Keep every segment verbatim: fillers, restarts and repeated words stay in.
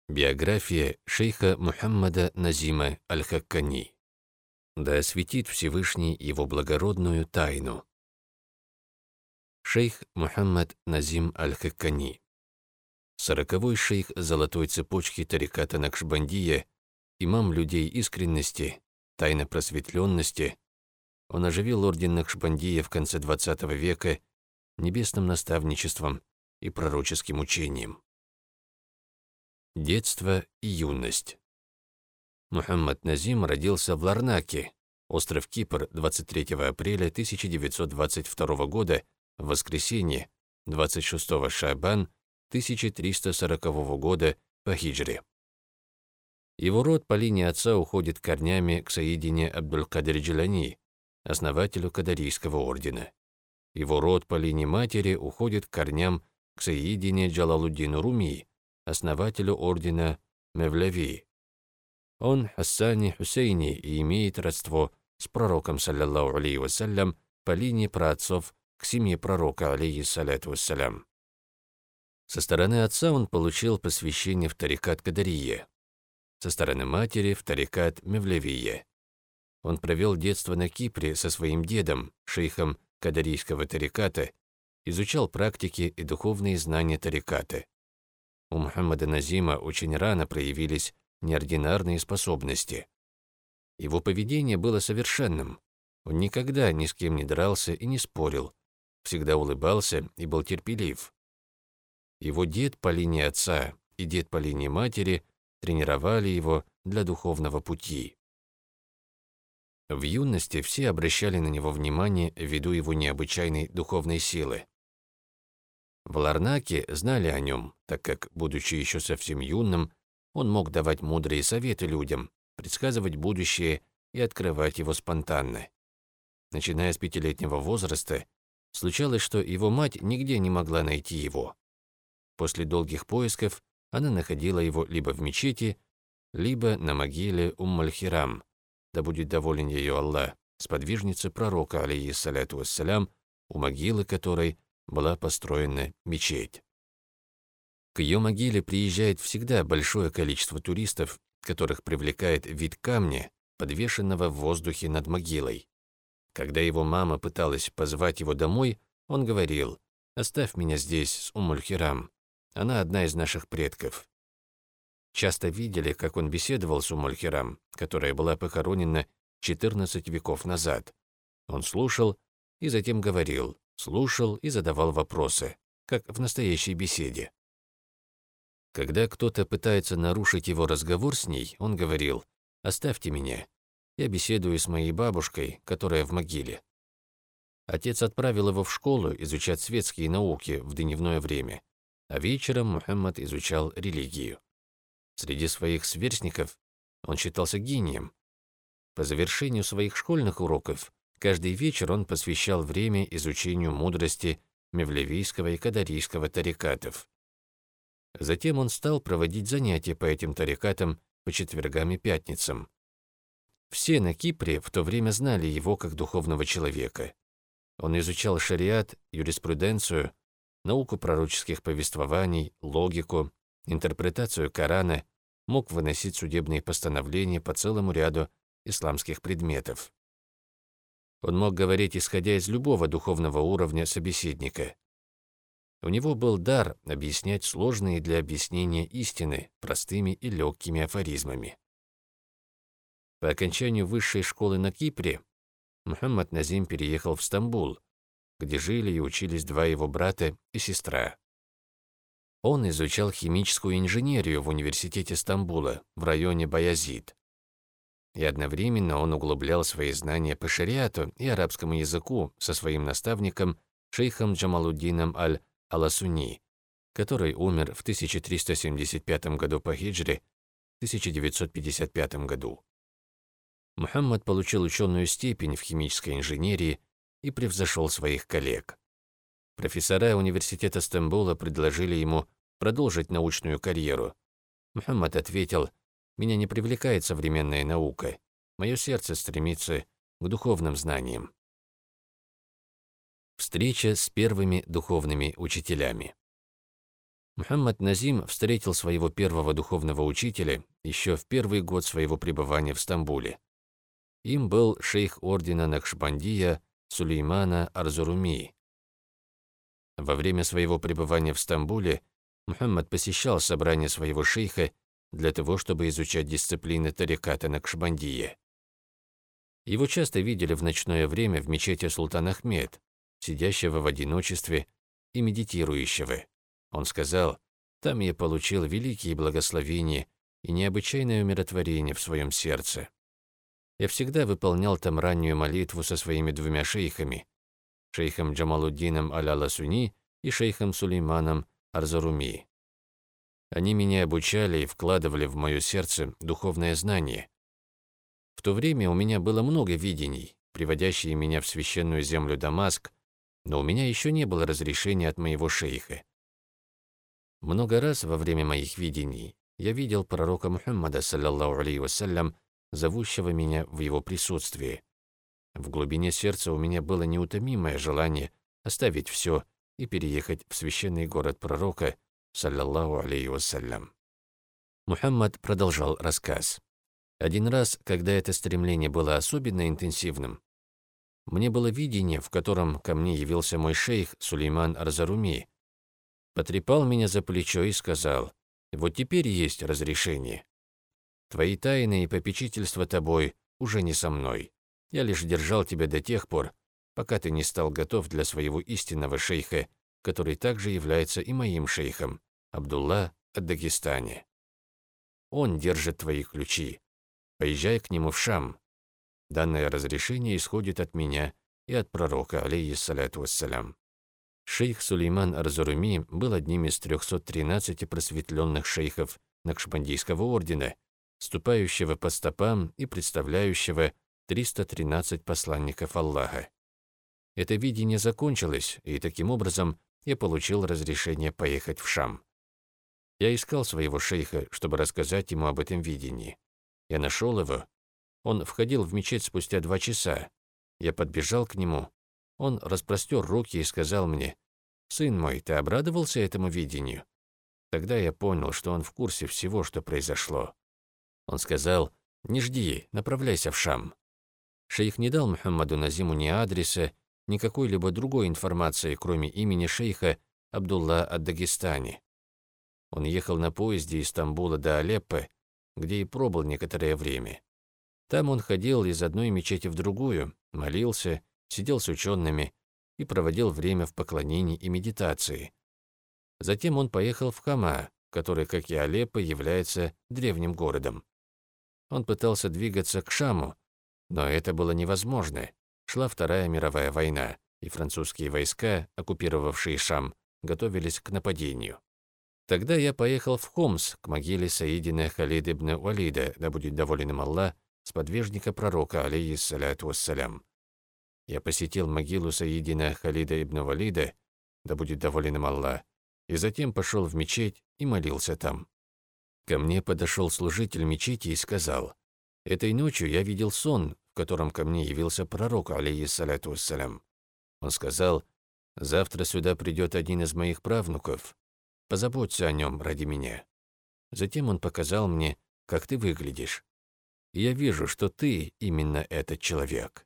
Биография шейха Мухаммада Назима аль-Хаккани. Да осветит Всевышний его благородную тайну. Шейх Мухаммад Назим аль-Хаккани. Сороковой шейх золотой цепочки тариката Накшбандия, имам людей искренности, тайна просветленности. Он оживил орден Накшбандия в конце двадцатого века небесным наставничеством и пророческим учением. Детство и юность. Мухаммад Назим родился в Ларнаке, остров Кипр, двадцать третьего апреля тысяча девятьсот двадцать второго года, в воскресенье, двадцать шестого Шаабан тысяча триста сорокового года по хиджре. Его род по линии отца уходит корнями к Саидине Абдуль-Кадир Джилани, основателю Кадарийского ордена. Его род по линии матери уходит к корням к Саидине Джалалуддину Руми, основателю ордена Мевлеви. Он Хассани Хусейни и имеет родство с пророком, саллаллаху алейхи вассалям, по линии праотцов к семье пророка, алейхиссаляту вассалям. Со стороны отца он получил посвящение в тарикат Кадария, со стороны матери в тарикат Мевлевия. Он провел детство на Кипре со своим дедом, шейхом Кадарийского тариката, изучал практики и духовные знания тариката. У Мухаммада Назима очень рано проявились неординарные способности. Его поведение было совершенным. Он никогда ни с кем не дрался и не спорил, всегда улыбался и был терпелив. Его дед по линии отца и дед по линии матери тренировали его для духовного пути. В юности все обращали на него внимание ввиду его необычайной духовной силы. В Ларнаке знали о нем, так как, будучи еще совсем юным, он мог давать мудрые советы людям, предсказывать будущее и открывать его спонтанно. Начиная с пятилетнего возраста, случалось, что его мать нигде не могла найти его. После долгих поисков она находила его либо в мечети, либо на могиле Умм-аль-Хирам, да будет доволен ее Аллах, сподвижницы пророка, алейхиссаляту вассалям, у могилы которой была построена мечеть. К ее могиле приезжает всегда большое количество туристов, которых привлекает вид камня, подвешенного в воздухе над могилой. Когда его мама пыталась позвать его домой, он говорил: «Оставь меня здесь с Умм-аль-Хирам, она одна из наших предков». Часто видели, как он беседовал с Умм-аль-Хирам, которая была похоронена четырнадцать веков назад. Он слушал и затем говорил, слушал и задавал вопросы, как в настоящей беседе. Когда кто-то пытается нарушить его разговор с ней, он говорил: «Оставьте меня, я беседую с моей бабушкой, которая в могиле». Отец отправил его в школу изучать светские науки в дневное время, а вечером Мухаммад изучал религию. Среди своих сверстников он считался гением. По завершению своих школьных уроков каждый вечер он посвящал время изучению мудрости мевлевийского и кадарийского тарикатов. Затем он стал проводить занятия по этим тарикатам по четвергам и пятницам. Все на Кипре в то время знали его как духовного человека. Он изучал шариат, юриспруденцию, науку пророческих повествований, логику, интерпретацию Корана, мог выносить судебные постановления по целому ряду исламских предметов. Он мог говорить, исходя из любого духовного уровня собеседника. У него был дар объяснять сложные для объяснения истины простыми и легкими афоризмами. По окончанию высшей школы на Кипре Мухаммад Назим переехал в Стамбул, где жили и учились два его брата и сестра. Он изучал химическую инженерию в университете Стамбула в районе Баязид. И одновременно он углублял свои знания по шариату и арабскому языку со своим наставником шейхом Джамалуддином аль-Аласуни, который умер в тысяча триста семьдесят пятом году по хиджре, тысяча девятьсот пятьдесят пятом году. Мухаммад получил ученую степень в химической инженерии и превзошел своих коллег. Профессора университета Стамбула предложили ему продолжить научную карьеру. Мухаммад ответил: «Меня не привлекает современная наука. Мое сердце стремится к духовным знаниям». Встреча с первыми духовными учителями. Мухаммад Назим встретил своего первого духовного учителя еще в первый год своего пребывания в Стамбуле. Им был шейх ордена Накшбандия Сулеймана Арзуруми. Во время своего пребывания в Стамбуле Мухаммад посещал собрания своего шейха для того, чтобы изучать дисциплины тариката Накшбандия. Его часто видели в ночное время в мечети Султан Ахмед, сидящего в одиночестве и медитирующего. Он сказал: «Там я получил великие благословения и необычайное умиротворение в своем сердце. Я всегда выполнял там раннюю молитву со своими двумя шейхами, шейхом Джамалуддином Аля-Ласуни и шейхом Сулейманом Арзуруми. Они меня обучали и вкладывали в мое сердце духовное знание. В то время у меня было много видений, приводящие меня в священную землю Дамаск, но у меня еще не было разрешения от моего шейха. Много раз во время моих видений я видел пророка Мухаммада, саллаллаху алейхи вассалям, зовущего меня в его присутствии. В глубине сердца у меня было неутомимое желание оставить все и переехать в священный город пророка, саллаллаху алейхи вассалям». Мухаммад продолжал рассказ. Один раз, когда это стремление было особенно интенсивным, мне было видение, в котором ко мне явился мой шейх Сулейман Арзуруми, потрепал меня за плечо и сказал: «Вот теперь есть разрешение. Твои тайны и попечительство тобой уже не со мной. Я лишь держал тебя до тех пор, пока ты не стал готов для своего истинного шейха, который также является и моим шейхом, Абдулла ад-Дагестани. Он держит твои ключи. Поезжай к нему в Шам. Данное разрешение исходит от меня и от пророка, алейхиссаляту вассалям». Шейх Сулейман Арзуруми был одним из трёхсот тринадцати просветленных шейхов Накшбандийского ордена, ступающего по стопам и представляющего триста тринадцать посланников Аллаха. Это видение закончилось, и таким образом я получил разрешение поехать в Шам. Я искал своего шейха, чтобы рассказать ему об этом видении. Я нашел его. Он входил в мечеть спустя два часа. Я подбежал к нему. Он распростер руки и сказал мне: «Сын мой, ты обрадовался этому видению?» Тогда я понял, что он в курсе всего, что произошло. Он сказал: «Не жди, направляйся в Шам». Шейх не дал Мухаммаду Назиму ни адреса, ни какой-либо другой информации, кроме имени шейха Абдулла ад-Дагестани. Он ехал на поезде из Стамбула до Алеппо, где и пробыл некоторое время. Там он ходил из одной мечети в другую, молился, сидел с учеными и проводил время в поклонении и медитации. Затем он поехал в Хама, который, как и Алеппо, является древним городом. Он пытался двигаться к Шаму, но это было невозможно. Шла Вторая мировая война, и французские войска, оккупировавшие Шам, готовились к нападению. Тогда я поехал в Хомс, к могиле Саидина Халид ибн Валида, да будет доволен им Аллах, сподвижника пророка, алейхиссаляту вассалям. Я посетил могилу Саидина Халида ибн Валида, да будет доволен им Аллах, и затем пошел в мечеть и молился там. Ко мне подошел служитель мечети и сказал: «Этой ночью я видел сон, в котором ко мне явился пророк, алейхиссаляту вассалям. Он сказал: завтра сюда придет один из моих правнуков. Позаботься о нем ради меня. Затем он показал мне, как ты выглядишь. И я вижу, что ты именно этот человек».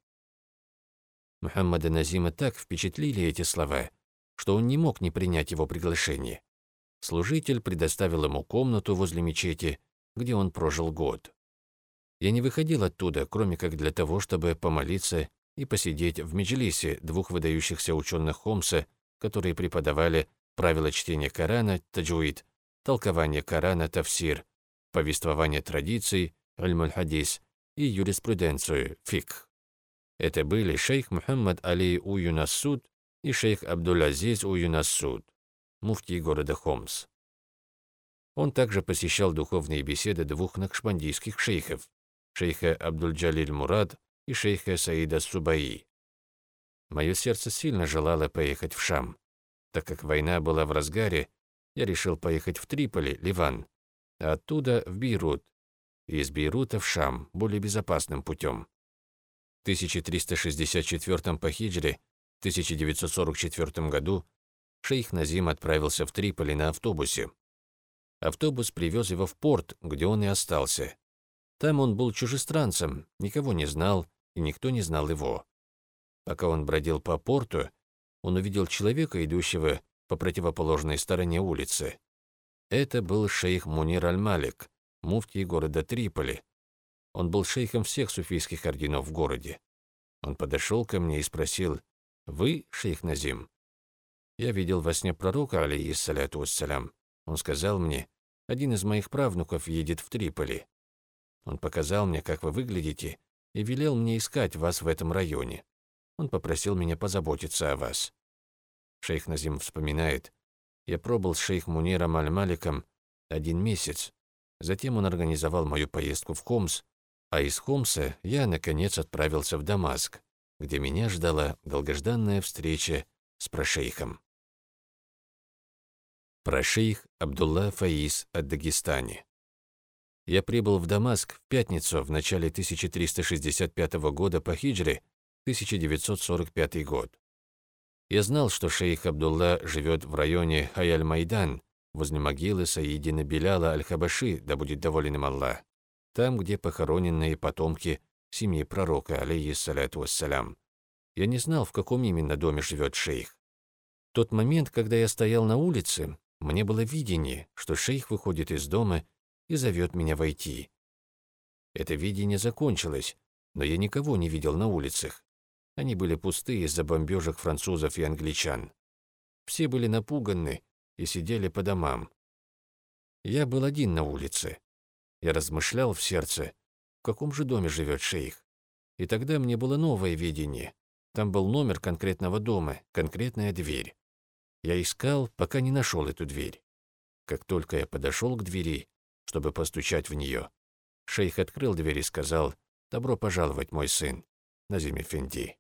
Мухаммада Назима так впечатлили эти слова, что он не мог не принять его приглашение. Служитель предоставил ему комнату возле мечети, где он прожил год. Я не выходил оттуда, кроме как для того, чтобы помолиться и посидеть в меджлисе двух выдающихся ученых Хомса, которые преподавали правила чтения Корана, таджуид, толкование Корана, тафсир, повествование традиций, аль-муль-хадис и юриспруденцию, фикх. Это были шейх Мухаммад Али Уюн-ас-Суд и шейх Абдуль-Азиз Уюн-ас-Суд, муфтий города Хомс. Он также посещал духовные беседы двух накшбандийских шейхов, шейха Абдуль-Джалиль Мурад и шейха Саида Субаи. Мое сердце сильно желало поехать в Шам. Так как война была в разгаре, я решил поехать в Триполи, Ливан, а оттуда в Бейрут, и из Бейрута в Шам более безопасным путем. В тысяча триста шестьдесят четвёртом по хиджре, в тысяча девятьсот сорок четвёртом году, Шейх Назим отправился в Триполи на автобусе. Автобус привез его в порт, где он и остался. Там он был чужестранцем, никого не знал, и никто не знал его. Пока он бродил по порту, он увидел человека, идущего по противоположной стороне улицы. Это был шейх Мунир аль-Малик, муфтий города Триполи. Он был шейхом всех суфийских орденов в городе. Он подошел ко мне и спросил: «Вы шейх Назим?» Я видел во сне пророка, алейхиссаляту вассалям. Он сказал мне: «Один из моих правнуков едет в Триполи». Он показал мне, как вы выглядите, и велел мне искать вас в этом районе. Он попросил меня позаботиться о вас. Шейх Назим вспоминает: я пробыл с шейх Муниром аль-Маликом один месяц. Затем он организовал мою поездку в Хомс, а из Хомса я, наконец, отправился в Дамаск, где меня ждала долгожданная встреча с прошейхом. Прошейх Абдулла Фаиз ад-Дагестани. Я прибыл в Дамаск в пятницу в начале тысяча триста шестьдесят пятого года по хиджре, тысяча девятьсот сорок пятый год. Я знал, что шейх Абдулла живет в районе Хай-аль-Майдан, возле могилы Саидина Биляла аль-Хабаши, да будет доволен им Аллах, там, где похороненные потомки семьи пророка, алейхиссаляту вассалям. Я не знал, в каком именно доме живет шейх. В тот момент, когда я стоял на улице, мне было видение, что шейх выходит из дома и зовет меня войти. Это видение закончилось, но я никого не видел на улицах. Они были пусты из-за бомбежек французов и англичан. Все были напуганы и сидели по домам. Я был один на улице. Я размышлял в сердце, в каком же доме живет шейх. И тогда мне было новое видение. Там был номер конкретного дома, конкретная дверь. Я искал, пока не нашел эту дверь. Как только я подошел к двери, чтобы постучать в нее, шейх открыл дверь и сказал: «Добро пожаловать, мой сын, Назим эфенди».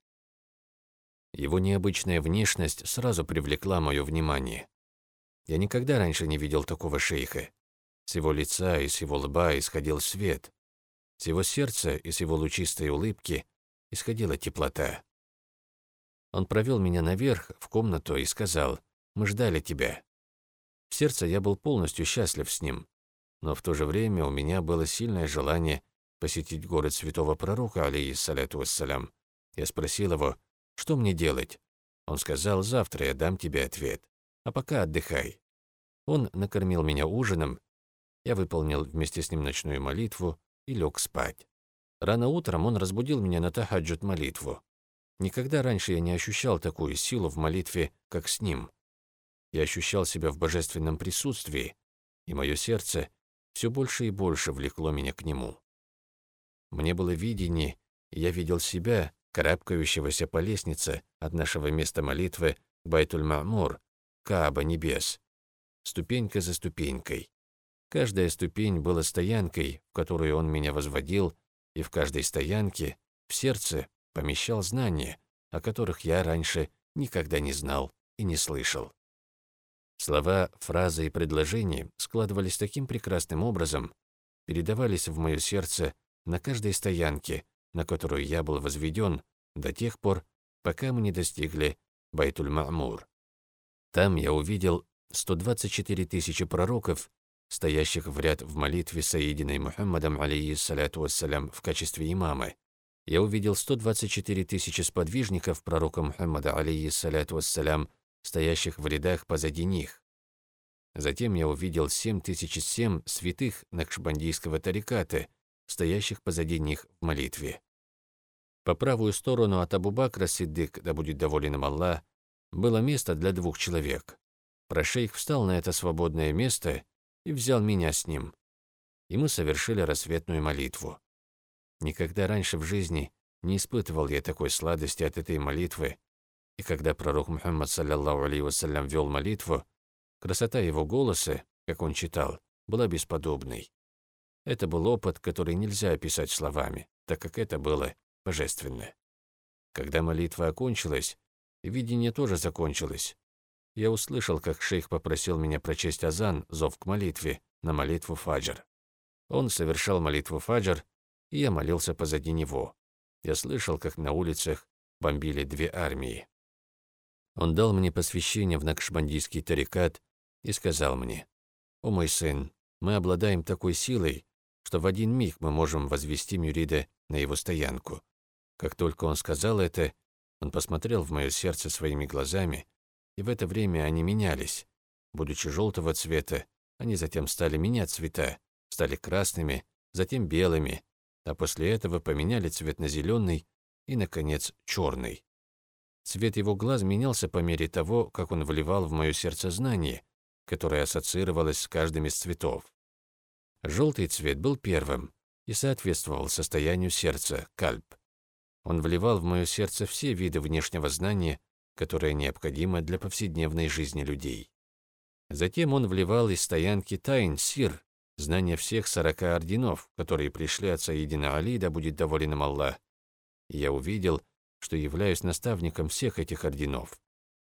Его необычная внешность сразу привлекла мое внимание. Я никогда раньше не видел такого шейха. С его лица и с его лба исходил свет. С его сердца и с его лучистой улыбки исходила теплота. Он провел меня наверх, в комнату, и сказал: «Мы ждали тебя». В сердце я был полностью счастлив с ним, но в то же время у меня было сильное желание посетить город святого пророка, алейхиссаляту вассалям. Я спросил его: «Что мне делать?» Он сказал: «Завтра я дам тебе ответ, а пока отдыхай». Он накормил меня ужином, я выполнил вместе с ним ночную молитву и лег спать. Рано утром он разбудил меня на тахаджуд молитву. Никогда раньше я не ощущал такую силу в молитве, как с ним. Я ощущал себя в божественном присутствии, и мое сердце все больше и больше влекло меня к нему. Мне было видение, и я видел себя, карабкающегося по лестнице от нашего места молитвы к Байтуль-Ма'мур, Кааба небес, ступенька за ступенькой. Каждая ступень была стоянкой, в которую он меня возводил, и в каждой стоянке в сердце помещал знания, о которых я раньше никогда не знал и не слышал. Слова, фразы и предложения складывались таким прекрасным образом, передавались в мое сердце на каждой стоянке, на которую я был возведен, до тех пор, пока мы не достигли Байтуль-Ма'мур. Там я увидел сто двадцать четыре тысячи пророков, стоящих в ряд в молитве Саидиной Мухаммадом, алейхиссаляту вассалям, в качестве имама. Я увидел сто двадцать четыре тысячи сподвижников пророка Мухаммада, алейхиссаляту вассалям, стоящих в рядах позади них. Затем я увидел семь тысяч семь святых накшбандийского тариката, стоящих позади них в молитве. По правую сторону от Абу-Бакра Сиддик, да будет доволен им Аллах, было место для двух человек. Прошейх встал на это свободное место и взял меня с ним. И мы совершили рассветную молитву. Никогда раньше в жизни не испытывал я такой сладости от этой молитвы, и когда пророк Мухаммад, саллаллаху алейхи вассалям, вел молитву, красота его голоса, как он читал, была бесподобной. Это был опыт, который нельзя описать словами, так как это было божественно. Когда молитва окончилась, видение тоже закончилось. Я услышал, как шейх попросил меня прочесть азан, зов к молитве, на молитву фаджр. Он совершал молитву фаджр, и я молился позади него. Я слышал, как на улицах бомбили две армии. Он дал мне посвящение в накшбандийский тарикат и сказал мне: «О мой сын, мы обладаем такой силой, что в один миг мы можем возвести мюрида на его стоянку». Как только он сказал это, он посмотрел в мое сердце своими глазами, и в это время они менялись. Будучи желтого цвета, они затем стали менять цвета, стали красными, затем белыми, а после этого поменяли цвет на зеленый и, наконец, черный. Цвет его глаз менялся по мере того, как он вливал в мое сердце знание, которое ассоциировалось с каждым из цветов. Желтый цвет был первым и соответствовал состоянию сердца, кальб. Он вливал в мое сердце все виды внешнего знания, которое необходимо для повседневной жизни людей. Затем он вливал из стоянки тайн, сир, знания всех сорока орденов, которые пришли от Саидина Али, да будет доволен им Аллах. И я увидел, что являюсь наставником всех этих орденов.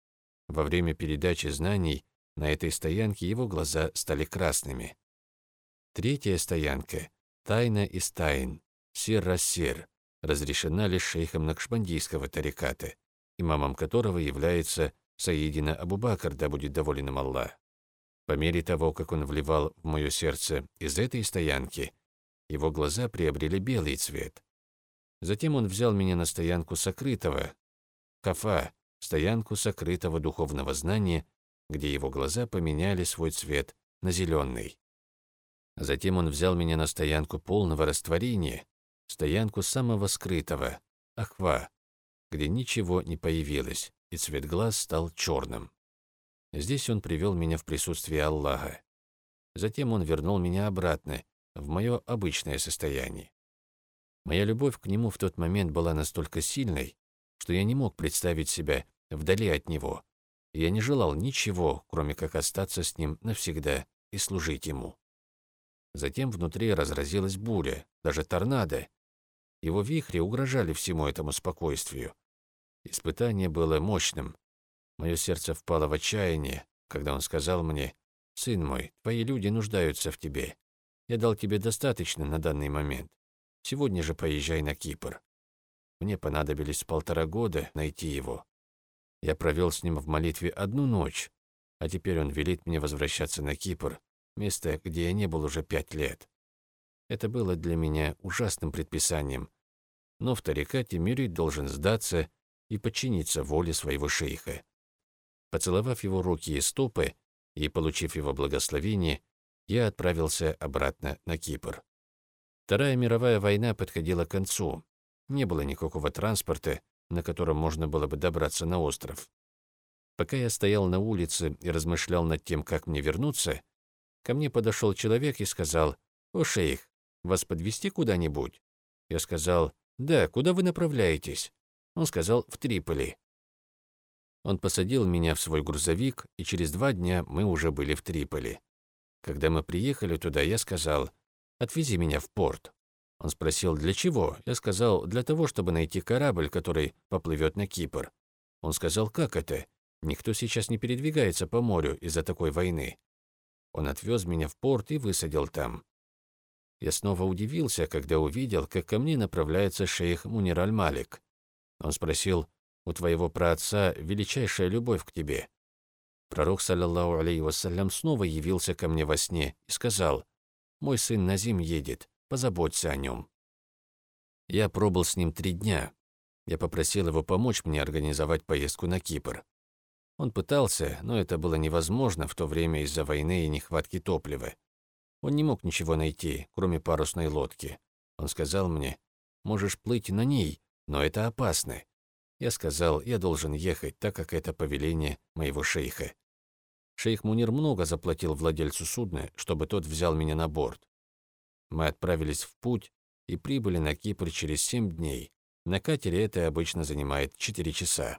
Во время передачи знаний на этой стоянке его глаза стали красными. Третья стоянка – тайна из тайн, сир-рассир, разрешена лишь шейхом накшбандийского тариката, имамом которого является Саидина Абу Бакр, да будет доволен им Аллах. По мере того, как он вливал в мое сердце из этой стоянки, его глаза приобрели белый цвет. Затем он взял меня на стоянку сокрытого, кафа, стоянку сокрытого духовного знания, где его глаза поменяли свой цвет на зеленый. Затем он взял меня на стоянку полного растворения, стоянку самого скрытого, ахва, где ничего не появилось, и цвет глаз стал черным. Здесь он привел меня в присутствие Аллаха. Затем он вернул меня обратно, в мое обычное состояние. Моя любовь к нему в тот момент была настолько сильной, что я не мог представить себя вдали от него. Я не желал ничего, кроме как остаться с ним навсегда и служить ему. Затем внутри разразилась буря, даже торнадо. Его вихри угрожали всему этому спокойствию. Испытание было мощным. Мое сердце впало в отчаяние, когда он сказал мне: «Сын мой, твои люди нуждаются в тебе. Я дал тебе достаточно на данный момент. Сегодня же поезжай на Кипр». Мне понадобились полтора года найти его. Я провел с ним в молитве одну ночь, а теперь он велит мне возвращаться на Кипр, место, где я не был уже пять лет. Это было для меня ужасным предписанием, но в тарикате мюрид должен сдаться и подчиниться воле своего шейха. Поцеловав его руки и стопы и получив его благословение, я отправился обратно на Кипр. Вторая мировая война подходила к концу. Не было никакого транспорта, на котором можно было бы добраться на остров. Пока я стоял на улице и размышлял над тем, как мне вернуться, ко мне подошел человек и сказал: «О, шейх, вас подвезти куда-нибудь?» Я сказал: «Да, куда вы направляетесь?» Он сказал: «В Триполи». Он посадил меня в свой грузовик, и через два дня мы уже были в Триполи. Когда мы приехали туда, я сказал: «Отвези меня в порт». Он спросил: «Для чего?» Я сказал: «Для того, чтобы найти корабль, который поплывет на Кипр». Он сказал: «Как это? Никто сейчас не передвигается по морю из-за такой войны». Он отвез меня в порт и высадил там. Я снова удивился, когда увидел, как ко мне направляется шейх Мунир аль-Малик. Он спросил: «У твоего праотца величайшая любовь к тебе». Пророк, саллаллаху алейхи вассалям, снова явился ко мне во сне и сказал: «Мой сын Назим едет, позаботься о нем». Я пробыл с ним три дня. Я попросил его помочь мне организовать поездку на Кипр. Он пытался, но это было невозможно в то время из-за войны и нехватки топлива. Он не мог ничего найти, кроме парусной лодки. Он сказал мне: «Можешь плыть на ней, но это опасно». Я сказал: «Я должен ехать, так как это повеление моего шейха». Шейх Мунир много заплатил владельцу судна, чтобы тот взял меня на борт. Мы отправились в путь и прибыли на Кипр через семь дней. На катере это обычно занимает четыре часа.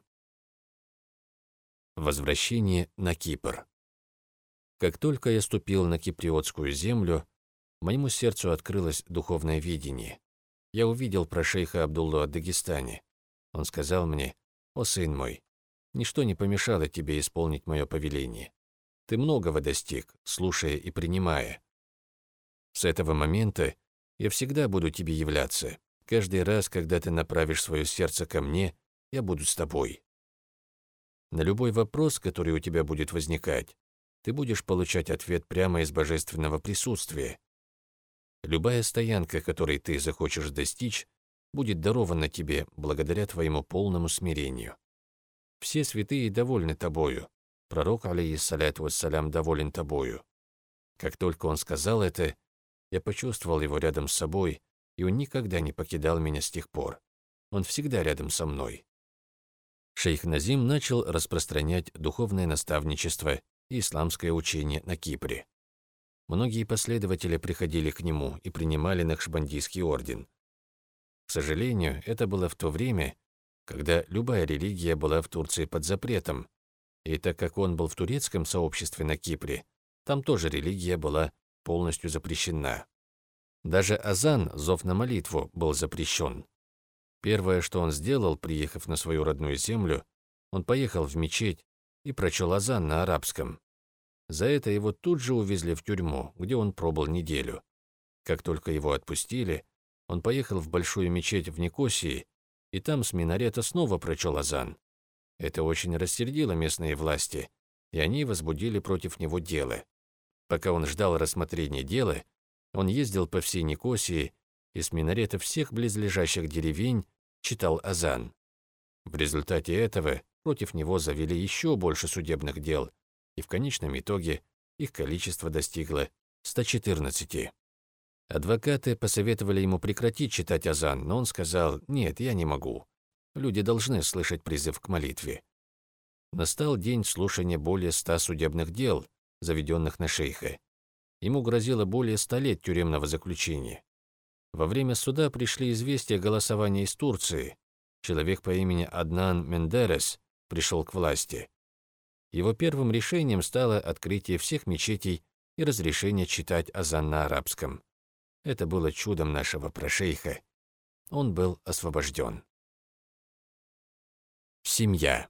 Возвращение на Кипр. Как только я ступил на киприотскую землю, моему сердцу открылось духовное видение. Я увидел про шейха Абдуллу о Дагестане. Он сказал мне: «О, сын мой, ничто не помешало тебе исполнить мое повеление. Ты многого достиг, слушая и принимая. С этого момента я всегда буду тебе являться. Каждый раз, когда ты направишь свое сердце ко мне, я буду с тобой». На любой вопрос, который у тебя будет возникать, ты будешь получать ответ прямо из божественного присутствия. Любая стоянка, которой ты захочешь достичь, будет дарована тебе благодаря твоему полному смирению. Все святые довольны тобою. Пророк, алейхиссаляту вассалям, доволен тобою. Как только он сказал это, я почувствовал его рядом с собой, и он никогда не покидал меня с тех пор. Он всегда рядом со мной. Шейх Назим начал распространять духовное наставничество и исламское учение на Кипре. Многие последователи приходили к нему и принимали Накшбандийский орден. К сожалению, это было в то время, когда любая религия была в Турции под запретом, и так как он был в турецком сообществе на Кипре, там тоже религия была полностью запрещена. Даже азан, зов на молитву, был запрещен. Первое, что он сделал, приехав на свою родную землю, он поехал в мечеть и прочел азан на арабском. За это его тут же увезли в тюрьму, где он пробыл неделю. Как только его отпустили, он поехал в большую мечеть в Никосии, и там с минарета снова прочел азан. Это очень рассердило местные власти, и они возбудили против него дело. Пока он ждал рассмотрения дела, он ездил по всей Никосии и с минарета всех близлежащих деревень читал азан. В результате этого против него завели еще больше судебных дел, и в конечном итоге их количество достигло ста четырнадцати. Адвокаты посоветовали ему прекратить читать азан, но он сказал: «Нет, я не могу. Люди должны слышать призыв к молитве». Настал день слушания более ста судебных дел, заведенных на шейха. Ему грозило более ста лет тюремного заключения. Во время суда пришли известия о голосовании из Турции. Человек по имени Аднан Мендерес пришел к власти. Его первым решением стало открытие всех мечетей и разрешение читать азан на арабском. Это было чудом нашего прашейха. Он был освобожден. Семья.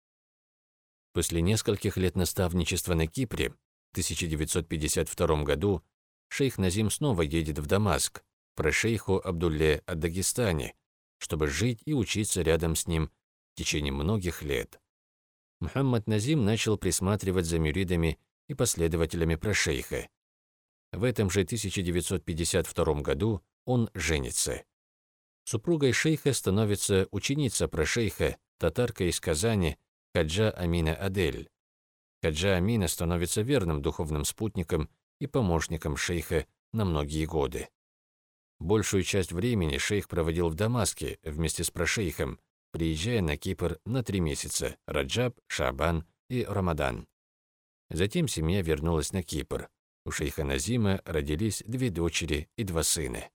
После нескольких лет наставничества на Кипре, в тысяча девятьсот пятьдесят втором году, шейх Назим снова едет в Дамаск, прашейху Абдулле ад-Дагестане, чтобы жить и учиться рядом с ним в течение многих лет. Мухаммад Назим начал присматривать за мюридами и последователями прашейха. В этом же тысяча девятьсот пятьдесят втором году он женится. Супругой шейха становится ученица прашейха, татарка из Казани, Хаджа Амина Адель. Хаджа Амина становится верным духовным спутником и помощником шейха на многие годы. Большую часть времени шейх проводил в Дамаске вместе с прашейхом, приезжая на Кипр на три месяца – Раджаб, Шаабан и Рамадан. Затем семья вернулась на Кипр. У шейха Назима родились две дочери и два сына.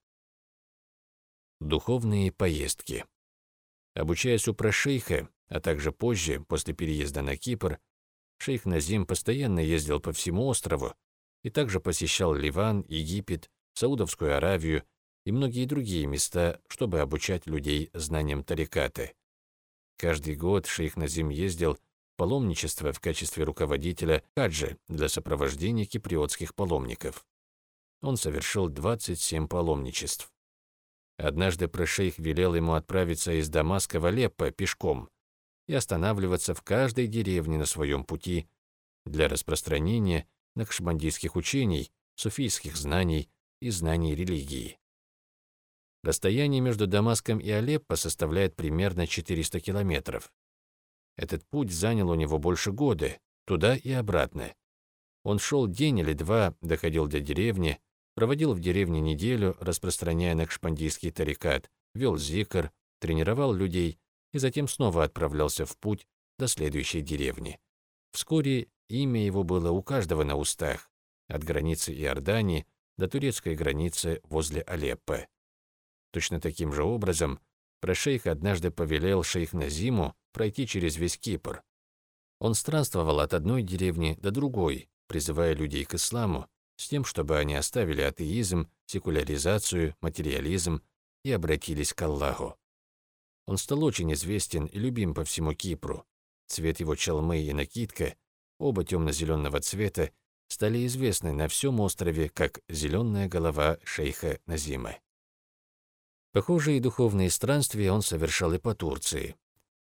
Духовные поездки. Обучаясь у прашейха, а также позже, после переезда на Кипр, шейх Назим постоянно ездил по всему острову и также посещал Ливан, Египет, Саудовскую Аравию и многие другие места, чтобы обучать людей знаниям тариката. Каждый год шейх Назим ездил в паломничество в качестве руководителя хаджа для сопровождения киприотских паломников. Он совершил двадцать семь паломничеств. Однажды прашейх велел ему отправиться из Дамаска в Алеппо пешком и останавливаться в каждой деревне на своем пути для распространения накшбандийских учений, суфийских знаний и знаний религии. Расстояние между Дамаском и Алеппо составляет примерно четыреста километров. Этот путь занял у него больше года, туда и обратно. Он шел день или два, доходил до деревни, проводил в деревне неделю, распространяя накшбандийский тарикат, вел зикр, тренировал людей и затем снова отправлялся в путь до следующей деревни. Вскоре имя его было у каждого на устах, от границы Иордании до турецкой границы возле Алеппо. Точно таким же образом прашейх однажды повелел шейх Назиму пройти через весь Кипр. Он странствовал от одной деревни до другой, призывая людей к исламу, с тем, чтобы они оставили атеизм, секуляризацию, материализм и обратились к Аллаху. Он стал очень известен и любим по всему Кипру. Цвет его чалмы и накидка, оба темно-зеленого цвета, стали известны на всем острове как «зеленая голова шейха Назима». Похожие духовные странствия он совершал и по Турции.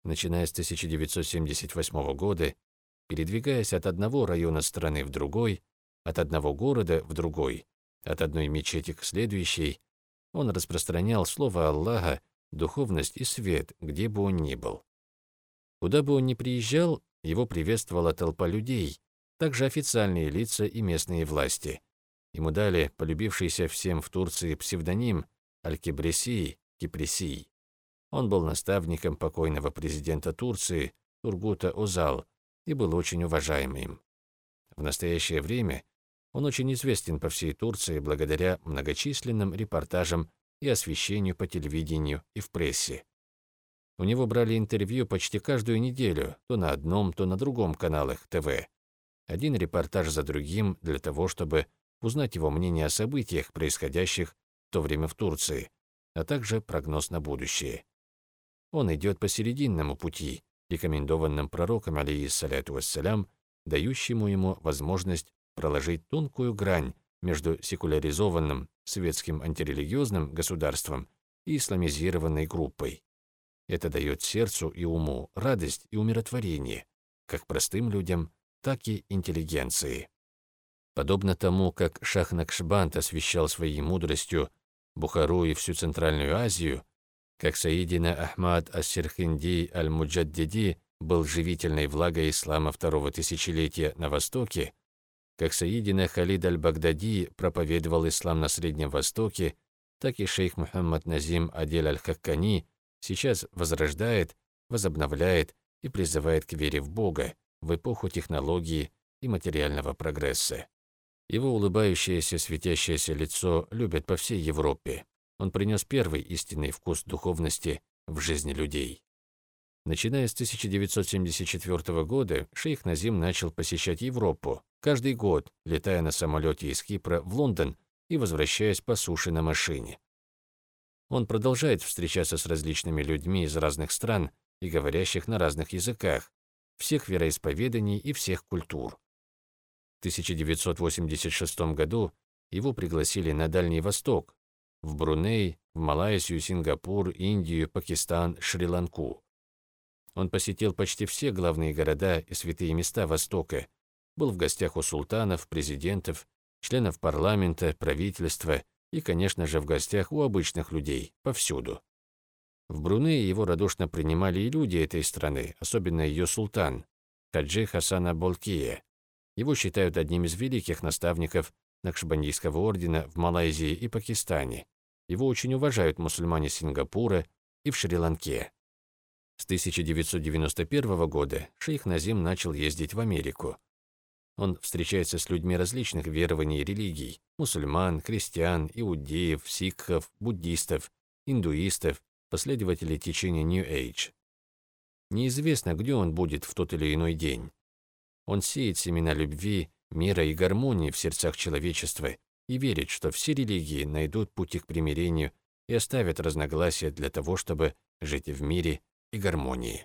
Начиная с тысяча девятьсот семьдесят восьмого года, передвигаясь от одного района страны в другой, от одного города в другой, от одной мечети к следующей, он распространял слово Аллаха, духовность и свет, где бы он ни был. Куда бы он ни приезжал, его приветствовала толпа людей, также официальные лица и местные власти. Ему дали полюбившийся всем в Турции псевдоним Аль-Кибрисий, Киприсий. Он был наставником покойного президента Турции Тургута Озал и был очень уважаемым. В настоящее время он очень известен по всей Турции благодаря многочисленным репортажам и освещению по телевидению и в прессе. У него брали интервью почти каждую неделю, то на одном, то на другом каналах ТВ. Один репортаж за другим для того, чтобы узнать его мнение о событиях, происходящих в то время в Турции, а также прогноз на будущее. Он идет по серединному пути, рекомендованным пророком, алейхиссаляту вассалям, дающему ему возможность проложить тонкую грань между секуляризованным светским антирелигиозным государством и исламизированной группой. Это дает сердцу и уму радость и умиротворение, как простым людям, так и интеллигенции. Подобно тому, как Шах Накшбанд освещал своей мудростью Бухару и всю Центральную Азию, как Саидина Ахмад ас-Сирхинди аль-Муджаддиди был живительной влагой ислама второго тысячелетия на Востоке, как Саидина Халид аль-Багдади проповедовал ислам на Среднем Востоке, так и шейх Мухаммад Назим Адель аль-Хаккани сейчас возрождает, возобновляет и призывает к вере в Бога в эпоху технологии и материального прогресса. Его улыбающееся, светящееся лицо любят по всей Европе. Он принес первый истинный вкус духовности в жизни людей. Начиная с тысяча девятьсот семьдесят четвёртого года, шейх Назим начал посещать Европу, каждый год летая на самолете из Кипра в Лондон и возвращаясь по суше на машине. Он продолжает встречаться с различными людьми из разных стран и говорящих на разных языках, всех вероисповеданий и всех культур. В тысяча девятьсот восемьдесят шестом году его пригласили на Дальний Восток, в Бруней, в Малайзию, Сингапур, Индию, Пакистан, Шри-Ланку. Он посетил почти все главные города и святые места Востока, был в гостях у султанов, президентов, членов парламента, правительства и, конечно же, в гостях у обычных людей, повсюду. В Брунее его радушно принимали и люди этой страны, особенно ее султан, Хаджи Хасана Болкия. Его считают одним из великих наставников Накшбандийского ордена в Малайзии и Пакистане. Его очень уважают мусульмане Сингапура и в Шри-Ланке. С тысяча девятьсот девяносто первого года шейх Назим начал ездить в Америку. Он встречается с людьми различных верований и религий – мусульман, христиан, иудеев, сикхов, буддистов, индуистов, последователей течения New Age. Неизвестно, где он будет в тот или иной день. Он сеет семена любви, мира и гармонии в сердцах человечества и верит, что все религии найдут пути к примирению и оставят разногласия для того, чтобы жить в мире и гармонии.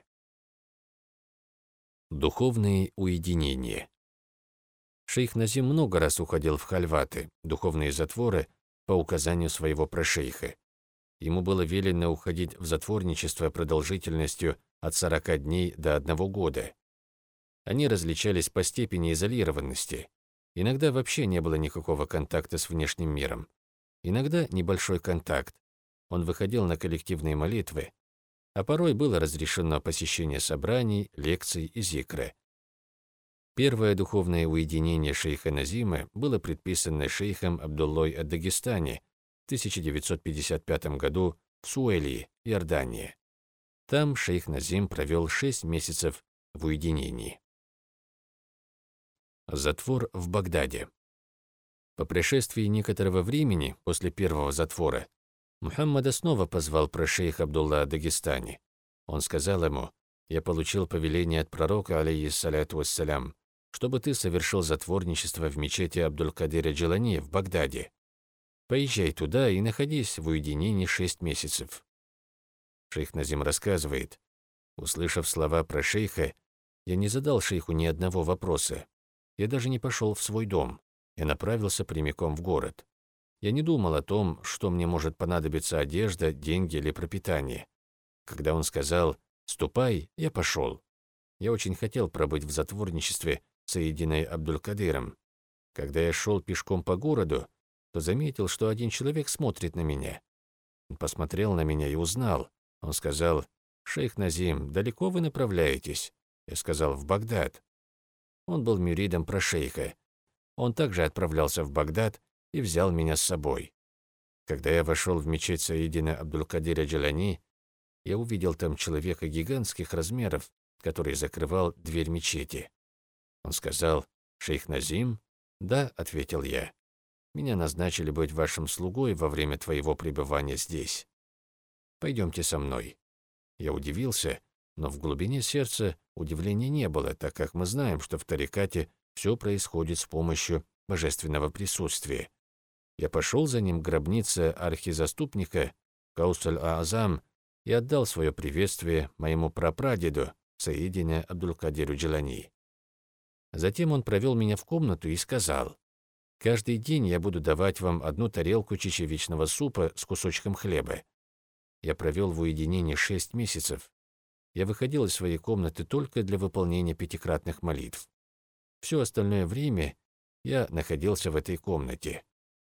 Духовные уединения. Шейх Назим много раз уходил в хальваты, духовные затворы, по указанию своего прошейха. Ему было велено уходить в затворничество продолжительностью от сорока дней до одного года. Они различались по степени изолированности. Иногда вообще не было никакого контакта с внешним миром. Иногда небольшой контакт. Он выходил на коллективные молитвы, а порой было разрешено посещение собраний, лекций и зикра. Первое духовное уединение шейха Назима было предписано шейхом Абдуллой ад-Дагестани в тысяча девятьсот пятьдесят пятом году в Суэльи, Иордания. Там шейх Назим провел шесть месяцев в уединении. Затвор в Багдаде. По прошествии некоторого времени после первого затвора Мухаммада снова позвал прошейх Абдулла ад-Дагестани. Он сказал ему: «Я получил повеление от пророка, алейхиссаляту вассалям, чтобы ты совершил затворничество в мечети Абдуль-Кадира Джилани в Багдаде. Поезжай туда и находись в уединении шесть месяцев». Шейх Назим рассказывает: услышав слова про шейха, я не задал шейху ни одного вопроса. Я даже не пошел в свой дом. Я направился прямиком в город. Я не думал о том, что мне может понадобиться одежда, деньги или пропитание. Когда он сказал: Ступай, я пошел. Я очень хотел пробыть в затворничестве с Саидиной Абдуль-Кадиром. Когда я шел пешком по городу, то заметил, что один человек смотрит на меня. Он посмотрел на меня и узнал. Он сказал: «Шейх Назим, далеко вы направляетесь?» Я сказал: «В Багдад». Он был мюридом про шейха. Он также отправлялся в Багдад и взял меня с собой. Когда я вошел в мечеть Саидина Абдуль-Кадира Джилани, я увидел там человека гигантских размеров, который закрывал дверь мечети. Он сказал: «Шейх Назим?» «Да», — ответил я. «Меня назначили быть вашим слугой во время твоего пребывания здесь. Пойдемте со мной». Я удивился, но в глубине сердца удивления не было, так как мы знаем, что в тарикате все происходит с помощью божественного присутствия. Я пошел за ним к гробнице архизаступника Каус-аль-Аазам и отдал свое приветствие моему прапрадеду Саидине Абдуль-Кадиру Джилани. Затем он провел меня в комнату и сказал: «Каждый день я буду давать вам одну тарелку чечевичного супа с кусочком хлеба». Я провел в уединении шесть месяцев. Я выходил из своей комнаты только для выполнения пятикратных молитв. Все остальное время я находился в этой комнате.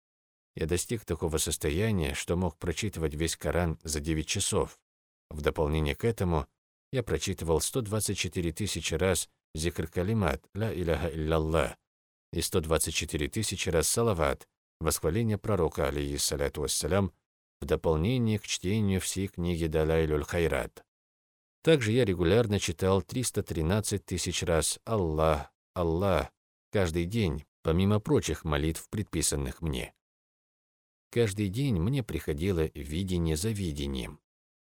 Я достиг такого состояния, что мог прочитывать весь Коран за девять часов. В дополнение к этому я прочитывал сто двадцать четыре тысячи раз зикр калимат «Ла иляха илляллах» и сто двадцать четыре тысячи раз салават, восхваление пророка, алейхиссаляту вассалям, в дополнение к чтению всей книги Далайлюль Хайрат. Также я регулярно читал триста тринадцать тысяч раз «Аллах, Аллах» каждый день, помимо прочих молитв, предписанных мне. Каждый день мне приходило видение за видением.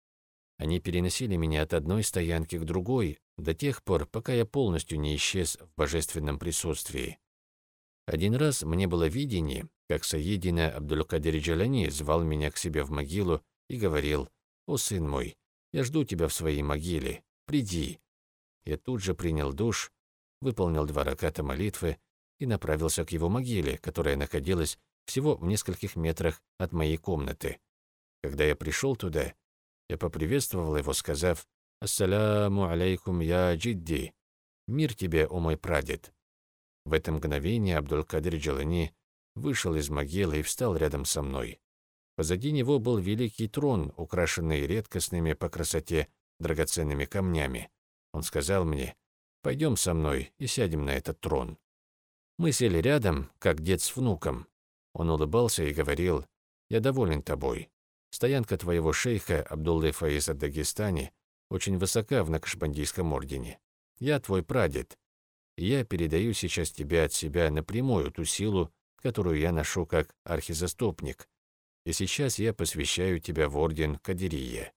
Они переносили меня от одной стоянки к другой до тех пор, пока я полностью не исчез в божественном присутствии. Один раз мне было видение, как Саидина Абдуль-Кадир Джилани звал меня к себе в могилу и говорил: «О, сын мой, я жду тебя в своей могиле, приди». Я тут же принял душ, выполнил два раката молитвы и направился к его могиле, которая находилась всего в нескольких метрах от моей комнаты. Когда я пришел туда, я поприветствовал его, сказав: «Ассаляму алейкум, я джидди, мир тебе, о мой прадед». В это мгновение Абдуль-Кадир Джилани вышел из могилы и встал рядом со мной. Позади него был великий трон, украшенный редкостными по красоте драгоценными камнями. Он сказал мне: «Пойдем со мной и сядем на этот трон». Мы сели рядом, как дед с внуком. Он улыбался и говорил: «Я доволен тобой. Стоянка твоего шейха Абдуллы Фаиза Дагестани очень высока в Накшбандийском ордене. Я твой прадед, и я передаю сейчас тебе от себя напрямую ту силу, которую я ношу как архизаступник, и сейчас я посвящаю тебя в орден Кадирия».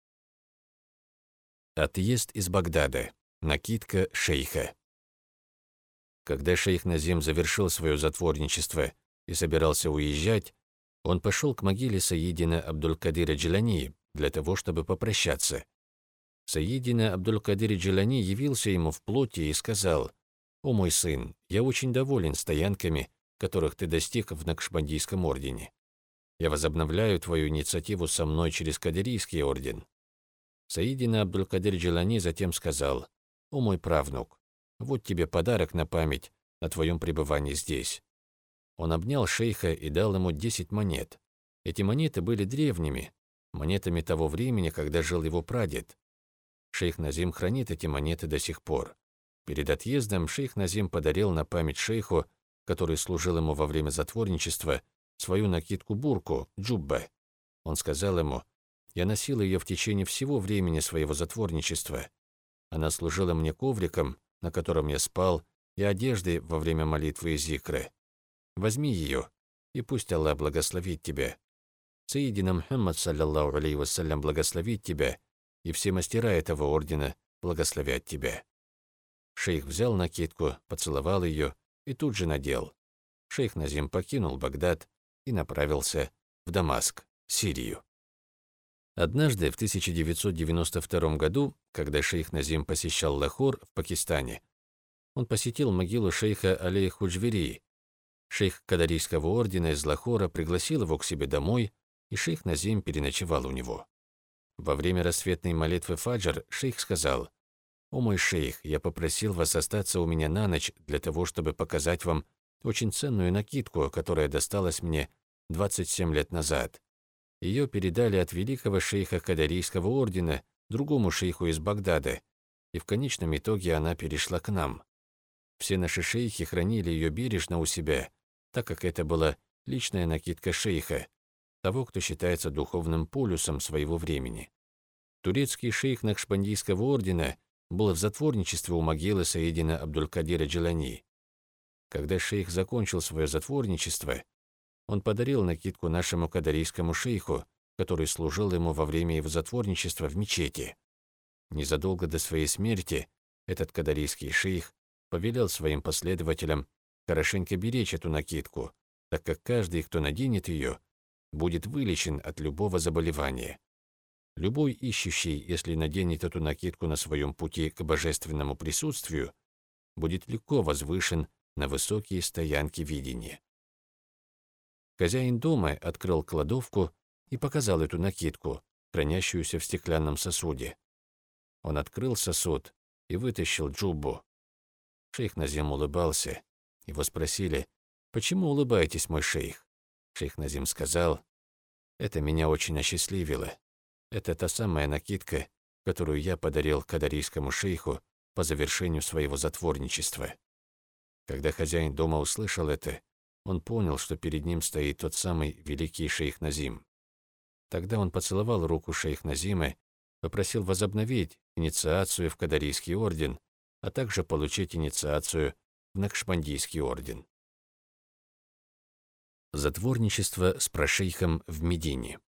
Отъезд из Багдада. Накидка шейха. Когда шейх Назим завершил свое затворничество и собирался уезжать, он пошел к могиле Саидина Абдуль-Кадира Джилани для того, чтобы попрощаться. Саидина Абдуль-Кадир Джилани явился ему в плоти и сказал: «О мой сын, я очень доволен стоянками, которых ты достиг в Накшбандийском ордене. Я возобновляю твою инициативу со мной через Кадирийский орден». Саидина Абдуль-Кадир Джилани затем сказал: «О мой правнук, вот тебе подарок на память о твоем пребывании здесь». Он обнял шейха и дал ему десять монет. Эти монеты были древними, монетами того времени, когда жил его прадед. Шейх Назим хранит эти монеты до сих пор. Перед отъездом шейх Назим подарил на память шейху, который служил ему во время затворничества, свою накидку-бурку, джубба. Он сказал ему: «Я носил ее в течение всего времени своего затворничества. Она служила мне ковриком, на котором я спал, и одеждой во время молитвы и зикра. Возьми ее, и пусть Аллах благословит тебя. Саидина Мухаммад, саллаллаху алейхи вассалям, благословит тебя, и все мастера этого ордена благословят тебя». Шейх взял накидку, поцеловал ее и тут же надел. Шейх Назим покинул Багдад и направился в Дамаск, Сирию. Однажды в тысяча девятьсот девяносто втором году, когда шейх Назим посещал Лахор в Пакистане, он посетил могилу шейха Али Худжвери. Шейх Кадарийского ордена из Лахора пригласил его к себе домой, и шейх Назим переночевал у него. Во время рассветной молитвы фаджр шейх сказал: «О мой шейх, я попросил вас остаться у меня на ночь для того, чтобы показать вам очень ценную накидку, которая досталась мне двадцать семь лет назад. Ее передали от великого шейха Кадарийского ордена другому шейху из Багдада, и в конечном итоге она перешла к нам. Все наши шейхи хранили ее бережно у себя, так как это была личная накидка шейха, того, кто считается духовным полюсом своего времени. Турецкий шейх Накшбандийского ордена был в затворничестве у могилы Саидина Абдуль-Кадира Джилани. Когда шейх закончил свое затворничество, он подарил накидку нашему кадарийскому шейху, который служил ему во время его затворничества в мечети. Незадолго до своей смерти этот кадарийский шейх повелел своим последователям хорошенько беречь эту накидку, так как каждый, кто наденет ее, будет вылечен от любого заболевания. Любой ищущий, если наденет эту накидку на своем пути к божественному присутствию, будет легко возвышен на высокие стоянки видения. Хозяин дома открыл кладовку и показал эту накидку, хранящуюся в стеклянном сосуде. Он открыл сосуд и вытащил джуббу. Шейх Назим улыбался. Его спросили: «Почему улыбаетесь, мой шейх?» Шейх Назим сказал: «Это меня очень осчастливило. Это та самая накидка, которую я подарил кадарийскому шейху по завершению своего затворничества». Когда хозяин дома услышал это, он понял, что перед ним стоит тот самый великий шейх Назим. Тогда он поцеловал руку шейх Назима, попросил возобновить инициацию в Кадарийский орден, а также получить инициацию в Накшбандийский орден. Затворничество с прошейхом в Медине.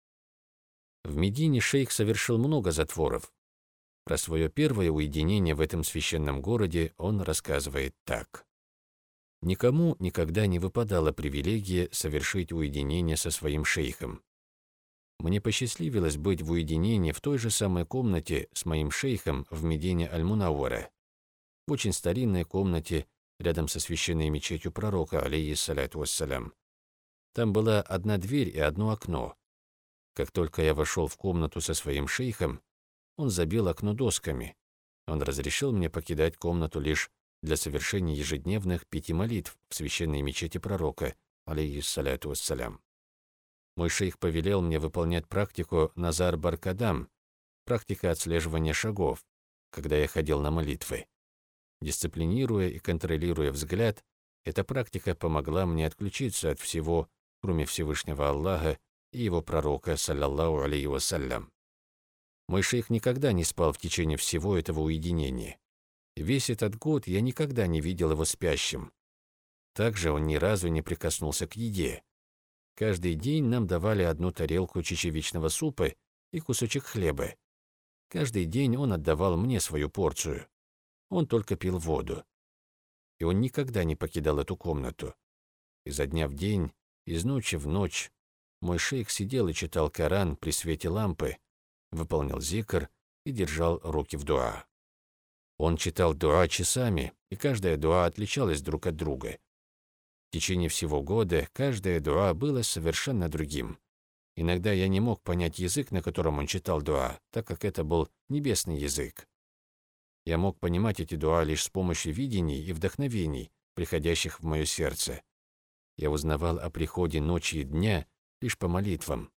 В Медине шейх совершил много затворов. Про свое первое уединение в этом священном городе он рассказывает так. Никому никогда не выпадала привилегия совершить уединение со своим шейхом. Мне посчастливилось быть в уединении в той же самой комнате с моим шейхом в Медине Аль-Мунаввара, в очень старинной комнате рядом со священной мечетью пророка, алейхиссаляту вассалям. Там была одна дверь и одно окно. Как только я вошел в комнату со своим шейхом, он забил окно досками. Он разрешил мне покидать комнату лишь для совершения ежедневных пяти молитв в священной мечети пророка, алейхиссаляту вассалям. Мой шейх повелел мне выполнять практику Назар Бар-Кадам, практика отслеживания шагов, когда я ходил на молитвы. Дисциплинируя и контролируя взгляд, эта практика помогла мне отключиться от всего, кроме Всевышнего Аллаха и его пророка, саллаллаху алейхи вассалям. Мой шейх никогда не спал в течение всего этого уединения. Весь этот год я никогда не видел его спящим. Также он ни разу не прикоснулся к еде. Каждый день нам давали одну тарелку чечевичного супа и кусочек хлеба. Каждый день он отдавал мне свою порцию. Он только пил воду. И он никогда не покидал эту комнату. Изо дня в день, из ночи в ночь, мой шейх сидел и читал Коран при свете лампы, выполнял зикр и держал руки в дуа. Он читал дуа часами, и каждая дуа отличалась друг от друга. В течение всего года каждая дуа была совершенно другим. Иногда я не мог понять язык, на котором он читал дуа, так как это был небесный язык. Я мог понимать эти дуа лишь с помощью видений и вдохновений, приходящих в мое сердце. Я узнавал о приходе ночи и дня лишь по молитвам.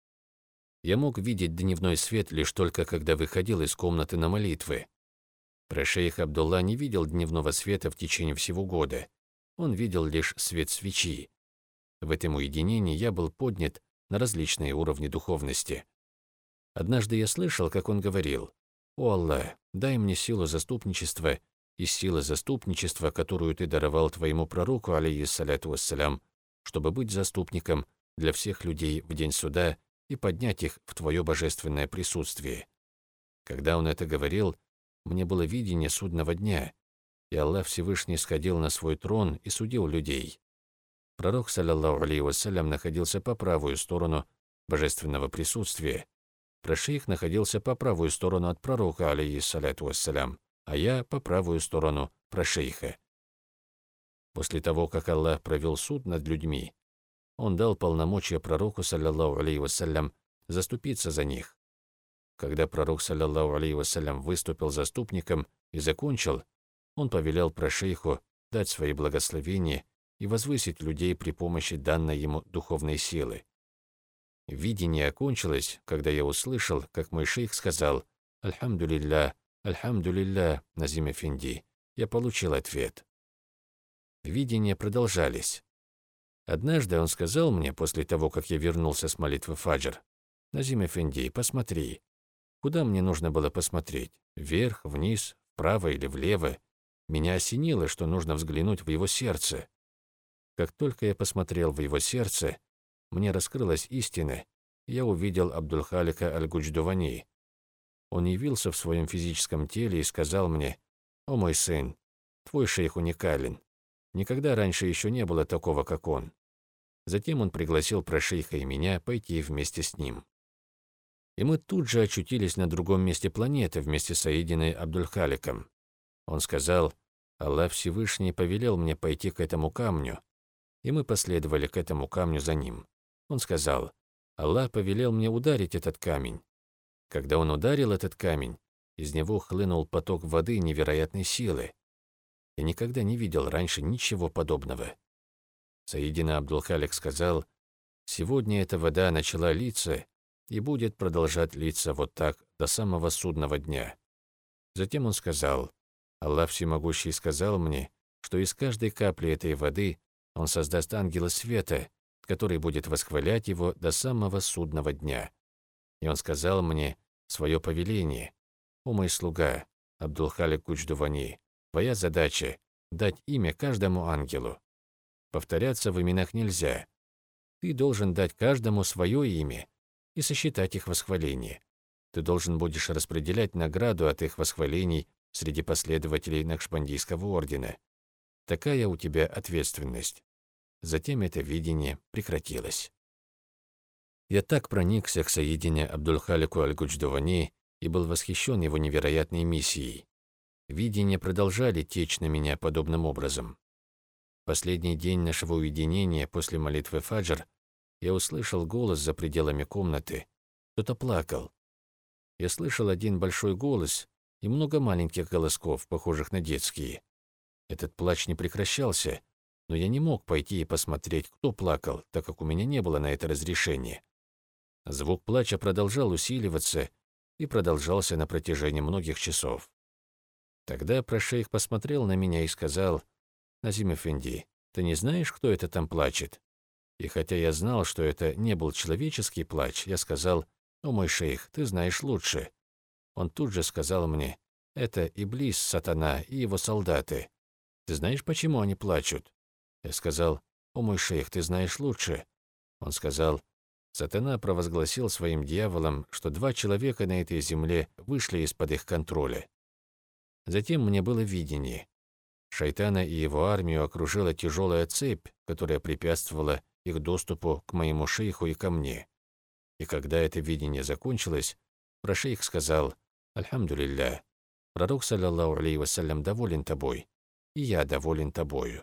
Я мог видеть дневной свет лишь только когда выходил из комнаты на молитвы. Прошейх Абдулла не видел дневного света в течение всего года. Он видел лишь свет свечи. В этом уединении я был поднят на различные уровни духовности. Однажды я слышал, как он говорил: «О Аллах, дай мне силу заступничества и силы заступничества, которую ты даровал твоему пророку, алейхиссаляту вассалям, чтобы быть заступником для всех людей в день суда и поднять их в твое божественное присутствие». Когда он это говорил, мне было видение судного дня, и Аллах Всевышний сходил на свой трон и судил людей. Пророк, саллаллаху алейхи вассалям, находился по правую сторону божественного присутствия. Прошейх находился по правую сторону от пророка, алейхиссаляту вассалям, а я по правую сторону прошейха. После того, как Аллах провел суд над людьми, он дал полномочия пророку, саллаллаху алейхи вассалям, заступиться за них. Когда пророк, саллаллаху алейхи вассалям, выступил заступником и закончил, он повелел про-шейху дать свои благословения и возвысить людей при помощи данной ему духовной силы. Видение окончилось, когда я услышал, как мой шейх сказал: «Альхамдулилля, альхамдулилля, Назим эфенди». Я получил ответ. Видения продолжались. Однажды он сказал мне, после того, как я вернулся с молитвы фаджр: «Назим эфенди, посмотри». Куда мне нужно было посмотреть? Вверх, вниз, вправо или влево? Меня осенило, что нужно взглянуть в его сердце. Как только я посмотрел в его сердце, мне раскрылась истина, и я увидел Абдул-Халика аль-Гудждувани. Он явился в своем физическом теле и сказал мне: «О мой сын, твой шейх уникален. Никогда раньше еще не было такого, как он». Затем он пригласил про-шейха и меня пойти вместе с ним. И мы тут же очутились на другом месте планеты вместе с Саидиной Абдул-Халиком. Он сказал: «Аллах Всевышний повелел мне пойти к этому камню», и мы последовали к этому камню за ним. Он сказал: «Аллах повелел мне ударить этот камень». Когда он ударил этот камень, из него хлынул поток воды невероятной силы. Я никогда не видел раньше ничего подобного. Саидина Абдул-Халик сказал: «Сегодня эта вода начала литься и будет продолжать литься вот так до самого судного дня». Затем он сказал: «Аллах Всемогущий сказал мне, что из каждой капли этой воды он создаст ангела света, который будет восхвалять его до самого судного дня». И он сказал мне свое повеление: «О мой слуга, Абдул-Халик Гудждувани, твоя задача – дать имя каждому ангелу. Повторяться в именах нельзя. Ты должен дать каждому свое имя и сосчитать их восхваление. Ты должен будешь распределять награду от их восхвалений среди последователей Накшбандийского ордена. Такая у тебя ответственность». Затем это видение прекратилось. Я так проникся к Саидине Абдул-Халику аль-Гудждувани и был восхищен его невероятной миссией. Видения продолжали течь на меня подобным образом. Последний день нашего уединения после молитвы фаджр я услышал голос за пределами комнаты. Кто-то плакал. Я слышал один большой голос и много маленьких голосков, похожих на детские. Этот плач не прекращался, но я не мог пойти и посмотреть, кто плакал, так как у меня не было на это разрешения. Звук плача продолжал усиливаться и продолжался на протяжении многих часов. Тогда про-шейх посмотрел на меня и сказал: «Назим эфенди, ты не знаешь, кто это там плачет?» И хотя я знал, что это не был человеческий плач, я сказал: «О мой шейх, ты знаешь лучше». Он тут же сказал мне: «Это Иблис, сатана и его солдаты. Ты знаешь, почему они плачут?» Я сказал: «О мой шейх, ты знаешь лучше». Он сказал: «Сатана провозгласил своим дьяволам, что два человека на этой земле вышли из-под их контроля». Затем мне было видение. Шайтана и его армию окружила тяжелая цепь, которая препятствовала их доступу к моему шейху и ко мне. И когда это видение закончилось, про-шейх сказал: «Альхамдулилля, пророк, саллаллаху алейхи вассалям, доволен тобой, и я доволен тобою».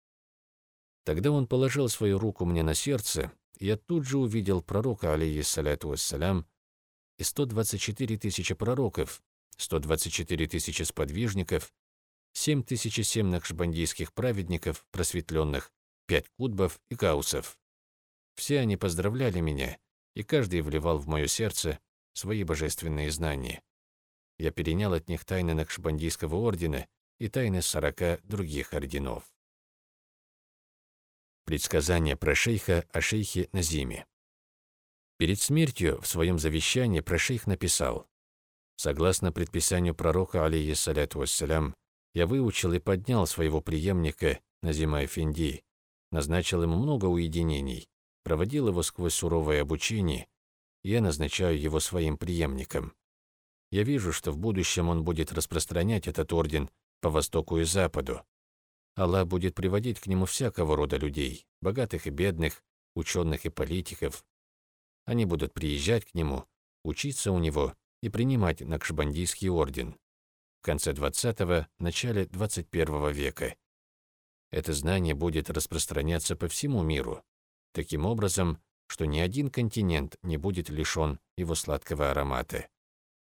Тогда он положил свою руку мне на сердце, и я тут же увидел пророка, алейхиссаляту вассалям, и сто двадцать четыре тысячи пророков, сто двадцать четыре тысячи сподвижников, семь тысяч семь накшбандийских праведников, просветленных, пять кутбов и гаусов. Все они поздравляли меня, и каждый вливал в мое сердце свои божественные знания. Я перенял от них тайны Накшбандийского ордена и тайны сорока других орденов. Предсказание про-шейха о шейхе Назиме. Перед смертью в своем завещании про-шейх написал: «Согласно предписанию пророка, алейхиссаляту вассалям, я выучил и поднял своего преемника Назима эфенди, назначил ему много уединений, проводил его сквозь суровое обучение, и я назначаю его своим преемником. Я вижу, что в будущем он будет распространять этот орден по востоку и западу. Аллах будет приводить к нему всякого рода людей, богатых и бедных, ученых и политиков. Они будут приезжать к нему, учиться у него и принимать Накшбандийский орден в конце двадцатого – начале двадцать первого века. Это знание будет распространяться по всему миру, таким образом, что ни один континент не будет лишен его сладкого аромата.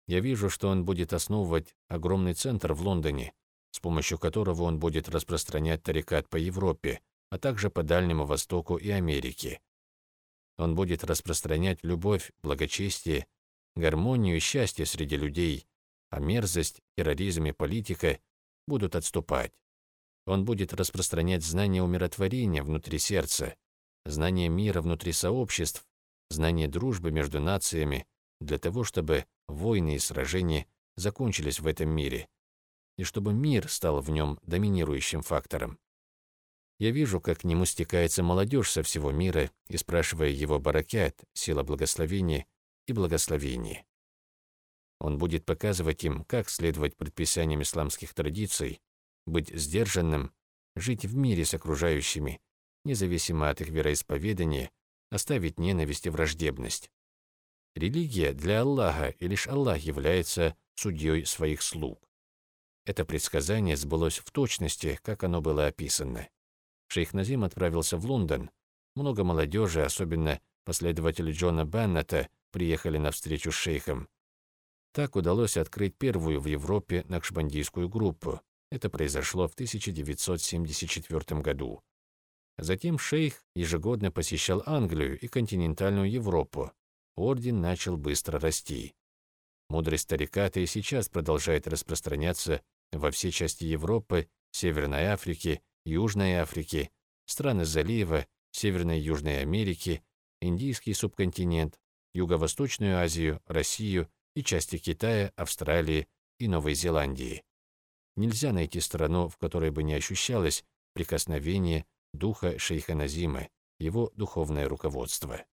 Я вижу, что он будет основывать огромный центр в Лондоне, с помощью которого он будет распространять тарикат по Европе, а также по Дальнему Востоку и Америке. Он будет распространять любовь, благочестие, гармонию и счастье среди людей, а мерзость, терроризм и политика будут отступать. Он будет распространять знание умиротворения внутри сердца, знание мира внутри сообществ, знание дружбы между нациями, для того, чтобы войны и сражения закончились в этом мире, и чтобы мир стал в нем доминирующим фактором. Я вижу, как к нему стекается молодежь со всего мира и спрашивая его баракят, сила благословения и благословения. Он будет показывать им, как следовать предписаниям исламских традиций, быть сдержанным, жить в мире с окружающими, независимо от их вероисповедания, оставить ненависть и враждебность. Религия для Аллаха, и лишь Аллах является судьей своих слуг. Это предсказание сбылось в точности, как оно было описано. Шейх Назим отправился в Лондон. Много молодежи, особенно последователи Джона Беннета, приехали на встречу с шейхом. Так удалось открыть первую в Европе накшбандийскую группу. Это произошло в тысяча девятьсот семьдесят четвёртом году. Затем шейх ежегодно посещал Англию и континентальную Европу. Орден начал быстро расти. Мудрость тариката и сейчас продолжает распространяться во все части Европы, Северной Африки, Южной Африки, страны залива, Северной и Южной Америки, Индийский субконтинент, Юго-Восточную Азию, Россию и части Китая, Австралии и Новой Зеландии. Нельзя найти страну, в которой бы не ощущалось прикосновение духа шейха Назима, его духовное руководство.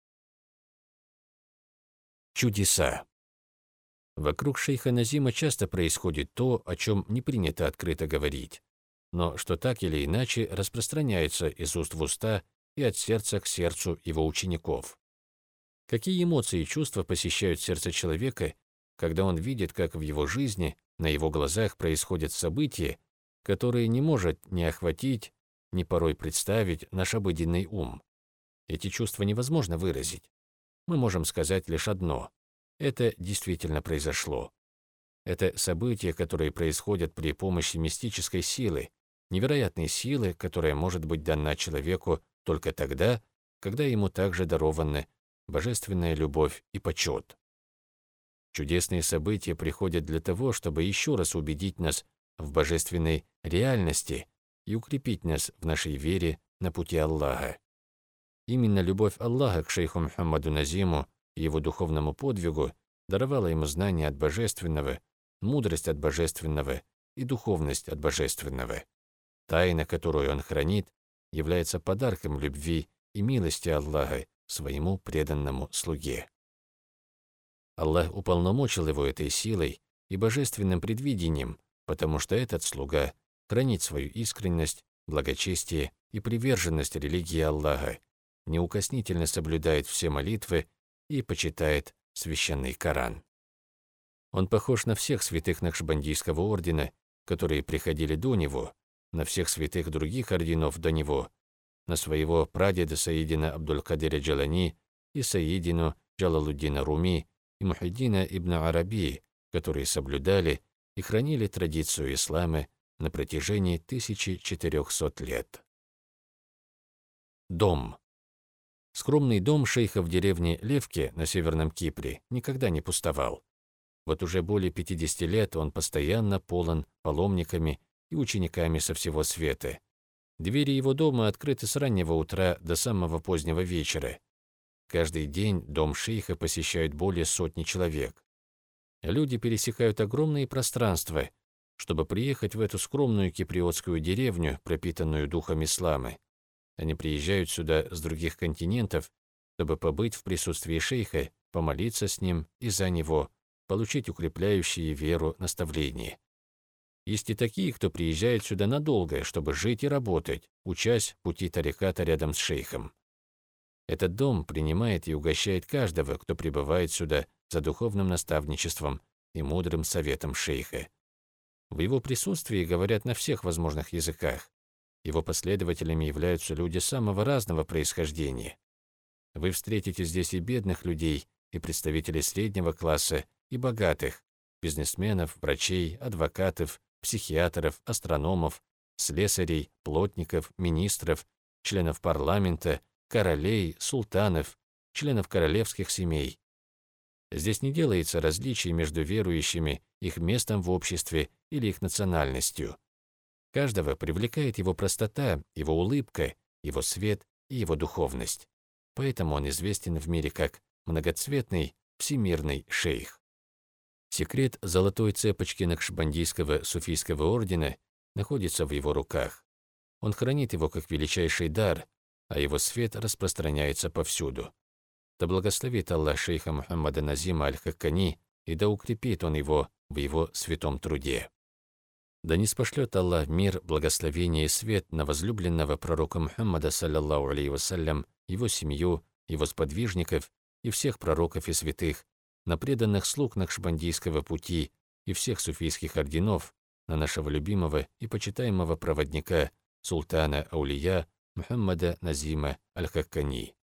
Чудеса. Вокруг шейха Назима часто происходит то, о чем не принято открыто говорить, но что так или иначе распространяется из уст в уста и от сердца к сердцу его учеников. Какие эмоции и чувства посещают сердце человека, когда он видит, как в его жизни, на его глазах происходят события, которые не может ни охватить, ни порой представить наш обыденный ум. Эти чувства невозможно выразить. Мы можем сказать лишь одно: это действительно произошло. Это события, которые происходят при помощи мистической силы, невероятной силы, которая может быть дана человеку только тогда, когда ему также дарованы божественная любовь и почет. Чудесные события приходят для того, чтобы еще раз убедить нас в божественной реальности и укрепить нас в нашей вере на пути Аллаха. Именно любовь Аллаха к шейху Мухаммаду Назиму и его духовному подвигу даровала ему знание от божественного, мудрость от божественного и духовность от божественного. Тайна, которую он хранит, является подарком любви и милости Аллаха своему преданному слуге. Аллах уполномочил его этой силой и божественным предвидением, потому что этот слуга хранит свою искренность, благочестие и приверженность религии Аллаха, неукоснительно соблюдает все молитвы и почитает священный Коран. Он похож на всех святых Накшбандийского ордена, которые приходили до него, на всех святых других орденов до него, на своего прадеда Саидина Абдуль-Кадира Джалани и Саидину Джалалуддина Руми и Мухиддина ибн Араби, которые соблюдали и хранили традицию ислама на протяжении тысячи четырёхсот лет. Дом. Скромный дом шейха в деревне Левке на Северном Кипре никогда не пустовал. Вот уже более пятидесяти лет он постоянно полон паломниками и учениками со всего света. Двери его дома открыты с раннего утра до самого позднего вечера. Каждый день дом шейха посещают более сотни человек. Люди пересекают огромные пространства, чтобы приехать в эту скромную киприотскую деревню, пропитанную духом ислама. Они приезжают сюда с других континентов, чтобы побыть в присутствии шейха, помолиться с ним и за него, получить укрепляющие веру наставления. Есть и такие, кто приезжает сюда надолго, чтобы жить и работать, учась пути тариката рядом с шейхом. Этот дом принимает и угощает каждого, кто прибывает сюда за духовным наставничеством и мудрым советом шейха. В его присутствии говорят на всех возможных языках. Его последователями являются люди самого разного происхождения. Вы встретите здесь и бедных людей, и представителей среднего класса, и богатых, бизнесменов, врачей, адвокатов, психиатров, астрономов, слесарей, плотников, министров, членов парламента, королей, султанов, членов королевских семей. Здесь не делается различий между верующими, их местом в обществе или их национальностью. Каждого привлекает его простота, его улыбка, его свет и его духовность. Поэтому он известен в мире как многоцветный всемирный шейх. Секрет золотой цепочки Накшбандийского суфийского ордена находится в его руках. Он хранит его как величайший дар, а его свет распространяется повсюду. Да благословит Аллах шейха Мухаммада Назима Аль-Хаккани, и да укрепит он его в его святом труде. Да ниспошлет Аллах мир, благословение и свет на возлюбленного пророка Мухаммада, саллаллаху алейхи вассалям, его семью, его сподвижников и всех пророков и святых, на преданных слуг Накшбандийского пути и всех суфийских орденов, на нашего любимого и почитаемого проводника, султана Аулия Мухаммада Назима Аль-Хаккани.